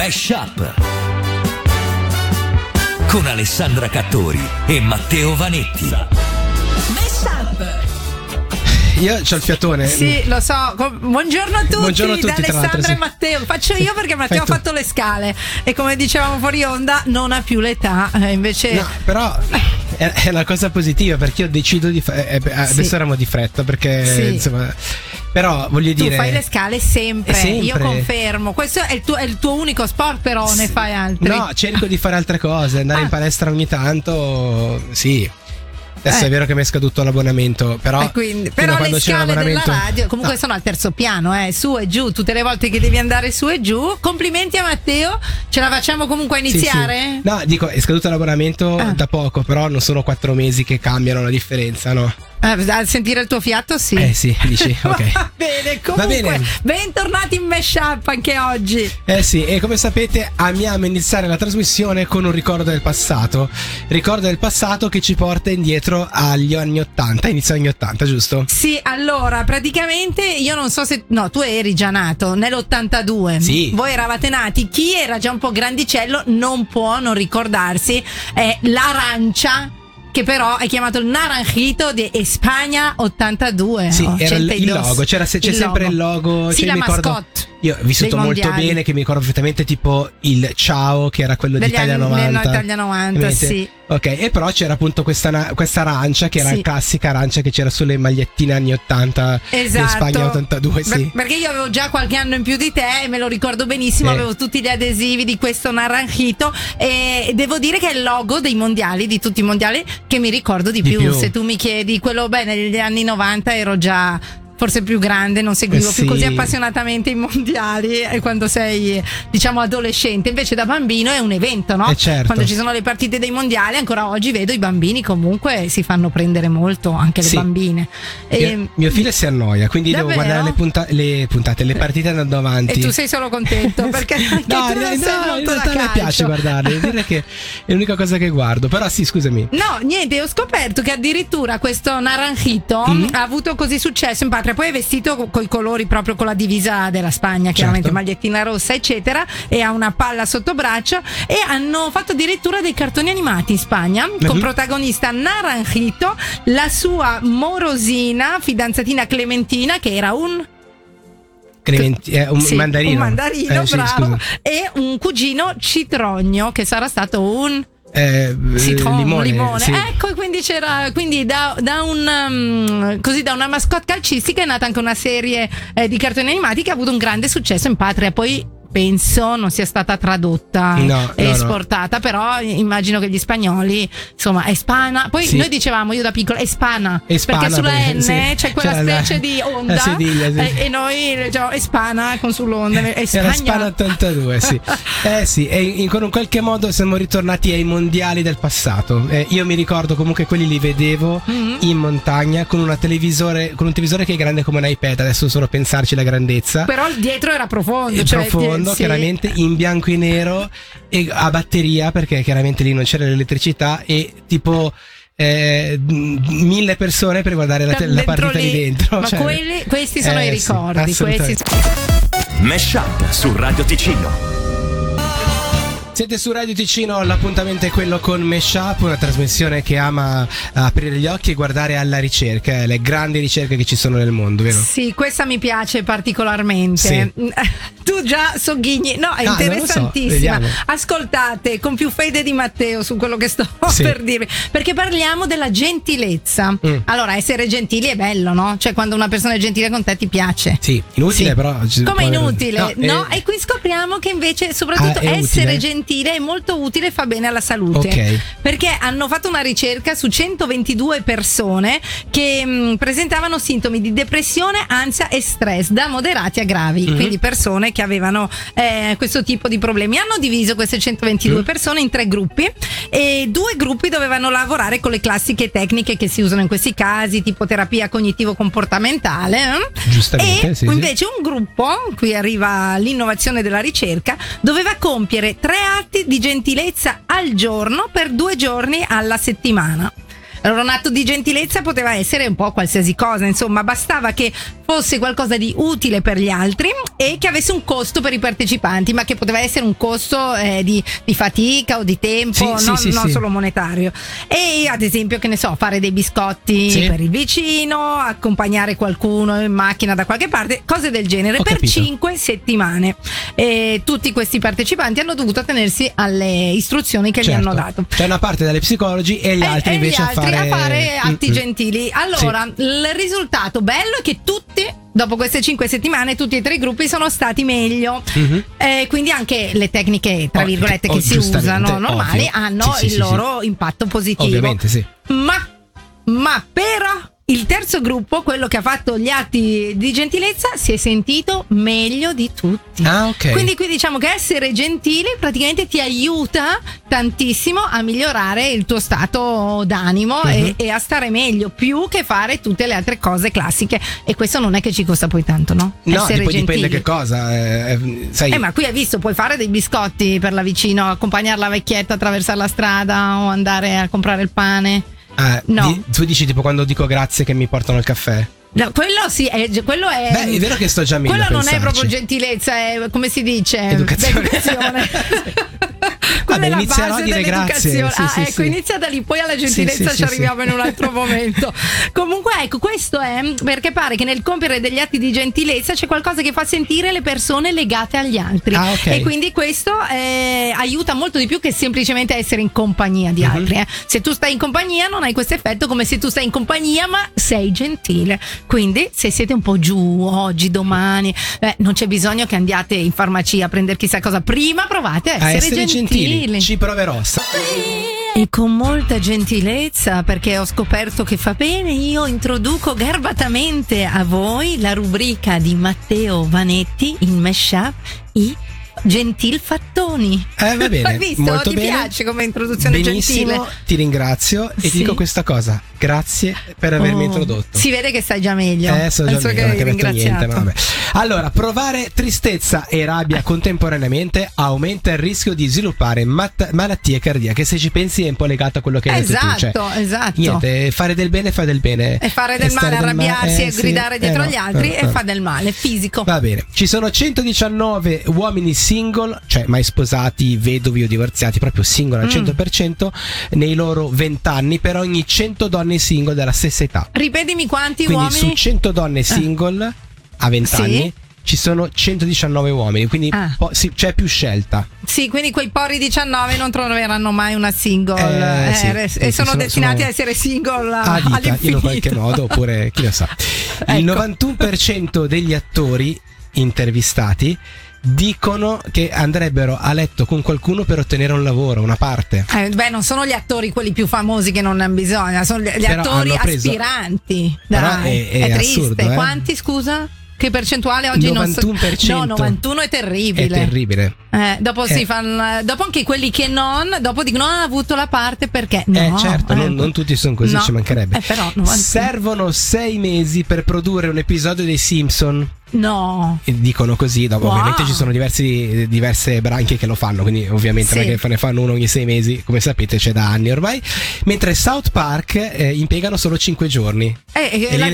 Mesh Up con Alessandra Cattori e Matteo Vanetti. Mesh Up. Io c'ho il fiatone. Sì, lo so. Buongiorno a tutti, Buongiorno a tutti, da Alessandra sì. e Matteo. Faccio io perché Matteo ha fatto le scale e come dicevamo fuori onda non ha più l'età, invece No, però è una cosa positiva perché io decido di adesso eravamo di fretta perché Sì. insomma, però voglio tu dire fai le scale sempre. Sempre. Io confermo. Questo è il tuo unico sport, però ne fai altri. No, cerco di fare altre cose, andare in palestra ogni tanto, sì. Adesso è vero che mi è scaduto l'abbonamento, però Però quando le c'è scale della l'abbonamento radio comunque sono al terzo piano, su e giù, tutte le volte che devi andare su e giù. Complimenti a Matteo, ce la facciamo comunque a iniziare? Sì. No, dico, è scaduto l'abbonamento da poco, però non sono 4 mesi che cambiano la differenza, no? A sentire il tuo fiato, sì. Sì, dici, ok. Va bene, comunque, Va bene. bentornati in Mesh Up anche oggi. Sì, e come sapete amiamo iniziare la trasmissione con un ricordo del passato che ci porta indietro agli anni 80, inizio anni 80, giusto? Sì, allora, praticamente io non so se... No, tu eri già nato nell'82. Sì. Voi eravate nati. Chi era già un po' grandicello non può non ricordarsi l'arancia, che però è chiamato il naranjito di Spagna 82. Sì, era il 82. logo, c'è sempre il logo. Sì, cioè, la mi ricordo, mascotte. io ho vissuto dei molto mondiali. bene, che mi ricordo perfettamente tipo il Ciao, che era quello di Degli Italia anni 90. Italia 90, sì. Ok, e però c'era appunto questa arancia, che era Sì. la classica arancia che c'era sulle magliettine anni 80 Esatto. di Spagna 82, sì. Perché io avevo già qualche anno in più di te e me lo ricordo benissimo, avevo tutti gli adesivi di questo naranjito e devo dire che è il logo dei mondiali, di tutti i mondiali, che mi ricordo di più. Se tu mi chiedi quello, negli anni 90 ero già forse più grande, non seguivo più così appassionatamente i mondiali quando sei, diciamo, adolescente. Invece da bambino è un evento, no? Certo. Quando ci sono le partite dei mondiali, ancora oggi vedo i bambini comunque si fanno prendere molto, anche le bambine. Mio figlio si annoia, quindi devo Davvero? guardare le partite andando avanti. E tu sei solo contento perché anche tu non sei molto in da realtà mi calcio. piace guardarle, devo dire che è l'unica cosa che guardo. Però sì, scusami. No, niente, ho scoperto che addirittura questo naranjito ha avuto così successo in patria. Poi è vestito coi colori, proprio con la divisa della Spagna, chiaramente, magliettina rossa, eccetera, e ha una palla sotto braccio. E hanno fatto addirittura dei cartoni animati in Spagna con protagonista Naranjito, la sua morosina fidanzatina Clementina, che era un mandarino. Un mandarino, Sì, bravo. scusa. E un cugino Citrogno, che sarà stato un limone. Sì. Ecco, quindi c'era, quindi da una mascotte calcistica è nata anche una serie di cartoni animati che ha avuto un grande successo in patria. Poi penso non sia stata tradotta e esportata, però immagino che gli spagnoli, insomma, Espana. Poi noi dicevamo, io da piccola, Espana, perché sulla N c'è quella specie di onda, sediglia, e noi diciamo Espana con sull'onda. Era Spana 82, sì. Sì, e in qualche modo siamo ritornati ai mondiali del passato. Io mi ricordo comunque quelli li vedevo in montagna con un televisore che è grande come un iPad, adesso solo pensarci la grandezza. Però il dietro era profondo, chiaramente in bianco e nero e a batteria, perché chiaramente lì non c'era l'elettricità, e tipo 1000 persone per guardare la partita lì dentro. Ma questi sono i ricordi. Mesh Up su Radio Ticino. Siete su Radio Ticino, l'appuntamento è quello con Mesh Up, una trasmissione che ama aprire gli occhi e guardare alla ricerca, le grandi ricerche che ci sono nel mondo, vero? Sì, questa mi piace particolarmente. Sì. Tu già sogghigni, no, è interessantissima. Non lo so, ascoltate con più fede di Matteo su quello che sto per dirvi, perché parliamo della gentilezza. Allora, essere gentili è bello, no? Cioè, quando una persona è gentile con te ti piace. Sì, inutile però. Come inutile? No, e qui scopriamo che invece soprattutto essere gentile è molto utile e fa bene alla salute. Perché hanno fatto una ricerca su 122 persone che presentavano sintomi di depressione, ansia e stress da moderati a gravi, quindi persone che avevano questo tipo di problemi. Hanno diviso queste 122 persone in 3 gruppi e 2 gruppi dovevano lavorare con le classiche tecniche che si usano in questi casi, tipo terapia cognitivo-comportamentale. Giustamente, e invece un gruppo, qui arriva l'innovazione della ricerca, doveva compiere 3 atti di gentilezza al giorno per 2 giorni alla settimana. Allora, un atto di gentilezza poteva essere un po' qualsiasi cosa, insomma, bastava che fosse qualcosa di utile per gli altri e che avesse un costo per i partecipanti, ma che poteva essere un costo di fatica o di tempo, non solo monetario. E ad esempio, che ne so, fare dei biscotti per il vicino, accompagnare qualcuno in macchina da qualche parte, cose del genere. Per 5 settimane. E tutti questi partecipanti hanno dovuto attenersi alle istruzioni che gli hanno dato. C'è una parte degli psicologi e gli altri invece a fare atti gentili. Allora, il risultato bello è che tutti, dopo queste 5 settimane, tutti e 3 gruppi sono stati meglio. Quindi anche le tecniche, tra virgolette, che si usano normali hanno il loro impatto positivo. Ovviamente sì. Ma però il terzo gruppo, quello che ha fatto gli atti di gentilezza, si è sentito meglio di tutti. Quindi qui diciamo che essere gentili praticamente ti aiuta tantissimo a migliorare il tuo stato d'animo e a stare meglio, più che fare tutte le altre cose classiche. E questo non è che ci costa poi tanto, no? No, essere poi gentili. dipende che cosa. Sai. Ma qui hai visto, puoi fare dei biscotti per la vicino, accompagnare la vecchietta, attraversare la strada o andare a comprare il pane. No. Tu dici tipo quando dico grazie che mi portano il caffè? No, quello sì, quello è. Beh, è vero che sto già meglio. Quello non è proprio gentilezza, è come si dice? Educazione. Vabbè, inizierò a dire grazie. Ecco, inizia da lì, poi alla gentilezza ci arriviamo in un altro momento. Comunque, ecco, questo è perché pare che nel compiere degli atti di gentilezza c'è qualcosa che fa sentire le persone legate agli altri. E quindi questo aiuta molto di più che semplicemente essere in compagnia di altri. Se tu stai in compagnia non hai questo effetto, come se tu stai in compagnia ma sei gentile. Quindi se siete un po' giù oggi, domani, non c'è bisogno che andiate in farmacia a prendere chissà cosa, prima provate a essere gentili. Ci proverò. E con molta gentilezza, perché ho scoperto che fa bene, io introduco garbatamente a voi la rubrica di Matteo Vanetti in Mashup, i Gentilfattoni. Va bene. Hai visto? Molto ti bene. piace come introduzione benissimo, gentile? Ti ringrazio e ti dico questa cosa. Grazie per avermi introdotto. Si vede che stai già meglio. So già meglio, non ho detto niente, ma vabbè. Allora, provare tristezza e rabbia contemporaneamente aumenta il rischio di sviluppare malattie cardiache. Se ci pensi è un po' legato a quello che hai detto tu. Esatto. Niente, fare del bene fa del bene. E fare del male, arrabbiarsi e gridare dietro agli altri e fa del male fisico. Va bene. Ci sono 119 uomini single, cioè mai sposati, vedovi o divorziati, proprio single al 100% nei loro 20 anni per ogni 100 donne single della stessa età. Ripetimi quanti quindi uomini? Su 100 donne single a 20 anni ci sono 119 uomini, quindi c'è più scelta. Sì, quindi quei porri 19 non troveranno mai una single e sono destinati a essere single a vita, all'infinito. in un qualche modo, oppure chi lo sa. Il 91% degli attori intervistati dicono che andrebbero a letto con qualcuno per ottenere un lavoro, una parte. Non sono gli attori quelli più famosi che non hanno bisogno, sono gli attori aspiranti. Dai, è triste. Assurdo, Quanti, scusa? Che percentuale oggi 91%. No, 91 è terribile. È terribile. Dopo si fanno. Dopo anche quelli che dopo dicono ha avuto la parte perché. Certo, non tutti sono così, ci mancherebbe. Però, servono 6 mesi per produrre un episodio dei Simpson. No. Dicono così, ovviamente ci sono diverse branche che lo fanno, quindi ovviamente non è che ne fanno uno ogni 6 mesi, come sapete c'è da anni ormai, mentre South Park impiegano solo 5 giorni. La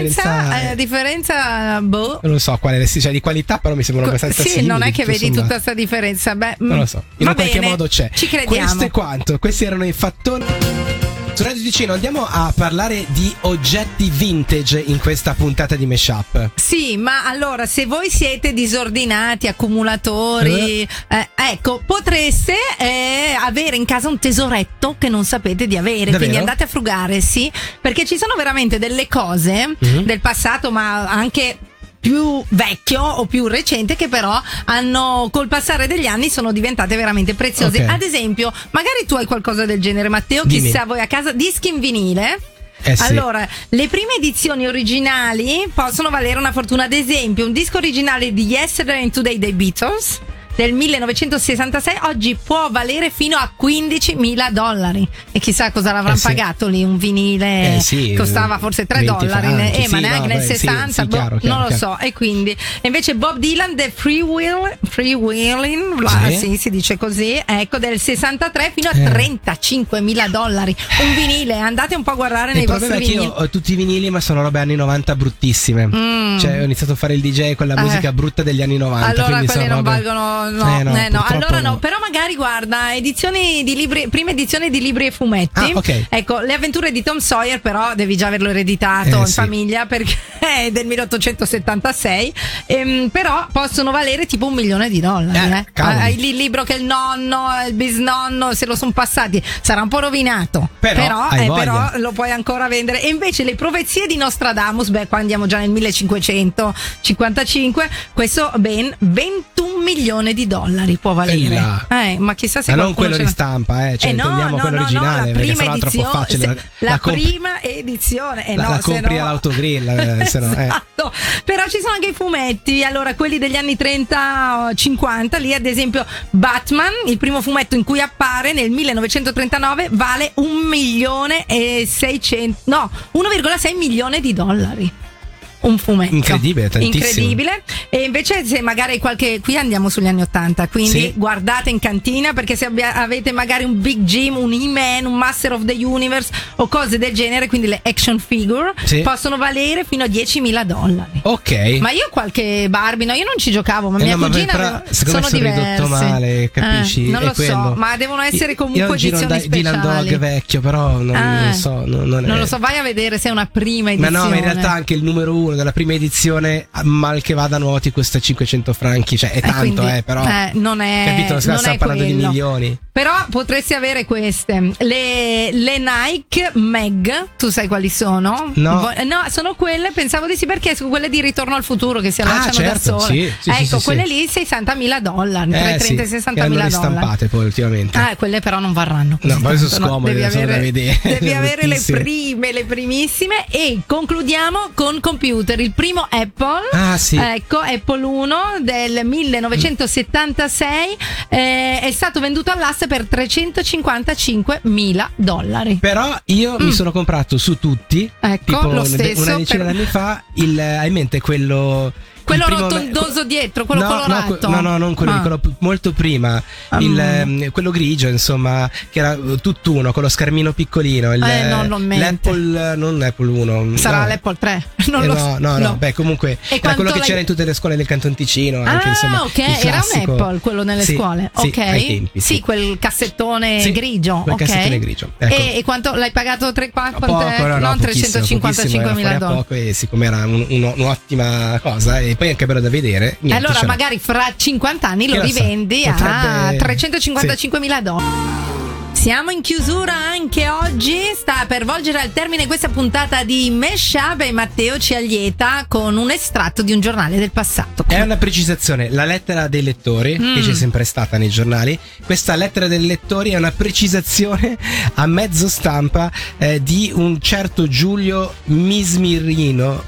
differenza boh. Non lo so qual è, cioè di qualità, però mi sembrano abbastanza simili. Non è che vedi tutta questa differenza. Non lo so, in qualche modo c'è. Ci crediamo. Questo è quanto, questi erano i fattori. Su Radio Ticino andiamo a parlare di oggetti vintage in questa puntata di Mashup. Sì, ma allora se voi siete disordinati, accumulatori, ecco, potreste avere in casa un tesoretto che non sapete di avere. Davvero? Quindi andate a frugare, sì, perché ci sono veramente delle cose del passato, ma anche più vecchio o più recente, che però col passare degli anni sono diventate veramente preziose. Ad esempio, magari tu hai qualcosa del genere, Matteo. Dimmi. Chissà voi a casa, dischi in vinile. Sì. Allora, le prime edizioni originali possono valere una fortuna. Ad esempio, un disco originale di Yesterday and Today dei Beatles del 1966 oggi può valere fino a $15.000. E chissà cosa l'avranno pagato lì, un vinile costava forse $3, ma neanche nel 60, chiaro, non lo so. E quindi invece Bob Dylan, The Freewheeling, si dice così, ecco, del 63 fino a $35.000, un vinile. Andate un po' a guardare nei vostri vinili. Io ho tutti i vinili, ma sono robe anni 90 bruttissime. Cioè ho iniziato a fare il DJ con la musica brutta degli anni 90. Allora quelli non valgono, no. Allora no, però magari guarda, edizioni di libri, prima edizione di libri e fumetti. Ecco, Le avventure di Tom Sawyer, però devi già averlo ereditato in famiglia, perché è del 1876, però possono valere tipo $1 milione. Il libro che il nonno, il bisnonno se lo sono passati, sarà un po' rovinato, però lo puoi ancora vendere. E invece le profezie di Nostradamus, qua andiamo già nel 1555, questo ben $21 milioni può valere. Ma chissà se non quello di stampa, intendiamo quello originale, la prima edizione, troppo facile. La prima edizione, la compri all'autogrill, esatto. Però ci sono anche i fumetti, allora quelli degli anni 30-50, lì ad esempio Batman, il primo fumetto in cui appare nel 1939, vale $1,6 milioni. Un fumetto incredibile, tantissimo. Incredibile. E invece se magari qui andiamo sugli anni 80, quindi guardate in cantina, perché se avete magari un Big Jim, un He-Man, un Master of the Universe o cose del genere, quindi le action figure possono valere fino a $10.000. Ma io qualche Barbie, io non ci giocavo, ma mia cugina secondo sono me ridotto male, capisci? Non lo so, ma devono essere comunque edizioni speciali. Dylan Dog vecchio, però non so, non lo so, vai a vedere se è una prima edizione. Ma no, in realtà anche il numero 1 della prima edizione, mal che vada nuoti, costa $500, cioè è tanto, quindi, però non è, capito, stiamo parlando di milioni. Però potresti avere queste, le Nike Mag, tu sai quali sono? No, sono quelle, pensavo di sì, perché sono quelle di Ritorno al futuro che si allacciano da sole. Ecco, quelle lì $60.000, tra i 30 e $60.000. Hanno ristampate poi ultimamente. Quelle però non varranno. No, poi sono scomode, devi avere le primissime. E concludiamo con computer. Il primo Apple, ecco, Apple 1 del 1976, è stato venduto all'asta per $355.000. Però io mi sono comprato su tutti, tipo lo stesso, una decina di anni fa, hai in mente quello rotondoso dietro, quello colorato? No, non quello, quello molto prima, quello grigio, insomma, che era tutt'uno, con lo schermino piccolino. L'Apple, non Apple 1. Sarà l'Apple 3. Comunque era quello che c'era in tutte le scuole del Canton Ticino. Anche, insomma, era un Apple quello nelle scuole. Ai tempi, quel cassettone grigio. Quel cassettone grigio. Ecco. E quanto l'hai pagato? Poco, non $355.000. Poco, e siccome era un'ottima cosa, e poi anche bello da vedere. Allora magari fra 50 anni lo rivendi a $355.000. Siamo in chiusura anche oggi, sta per volgere al termine questa puntata di Meshup e Matteo ci allieta con un estratto di un giornale del passato. È una precisazione, la lettera dei lettori, che c'è sempre stata nei giornali, questa lettera dei lettori è una precisazione a mezzo stampa di un certo Giulio Mismiringo,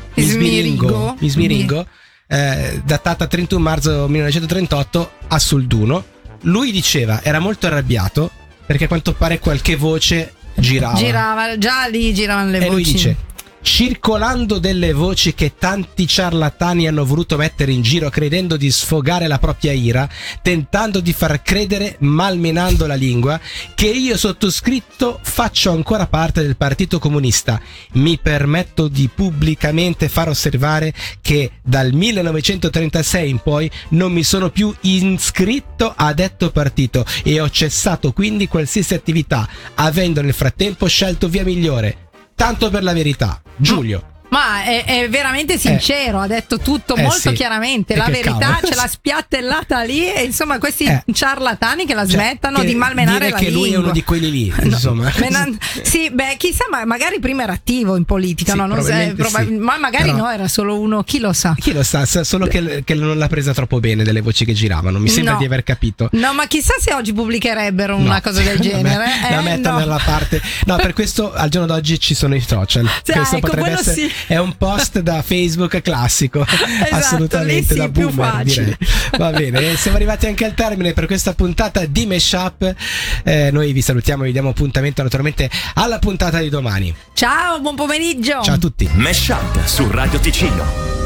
datata 31 marzo 1938 a Solduno. Lui diceva, era molto arrabbiato perché a quanto pare qualche voce girava, già lì giravano le voci. E lui dice: circolando delle voci che tanti ciarlatani hanno voluto mettere in giro credendo di sfogare la propria ira, tentando di far credere, malmenando la lingua, che io sottoscritto faccio ancora parte del Partito Comunista. Mi permetto di pubblicamente far osservare che dal 1936 in poi non mi sono più iscritto a detto partito e ho cessato quindi qualsiasi attività, avendo nel frattempo scelto via migliore. Tanto per la verità, Giulio. Ma è veramente sincero, ha detto tutto molto chiaramente, la verità ce l'ha spiattellata lì, e insomma questi ciarlatani che la smettano di malmenare la lingua. Che lui è uno di quelli lì, insomma. Sì, chissà, magari prima era attivo in politica, no? Non ma magari no, era solo uno, chi lo sa. Chi lo sa, solo che non l'ha presa troppo bene delle voci che giravano, mi sembra di aver capito. No, ma chissà se oggi pubblicherebbero una cosa del genere. La mettono nella parte. No, per questo al giorno d'oggi ci sono i social. Questo potrebbe essere è un post da Facebook classico. Esatto, assolutamente sì, da boomer, direi. Va bene, siamo arrivati anche al termine per questa puntata di Mashup. Noi vi salutiamo e vi diamo appuntamento naturalmente alla puntata di domani. Ciao, buon pomeriggio. Ciao a tutti. Mashup su Radio Ticino.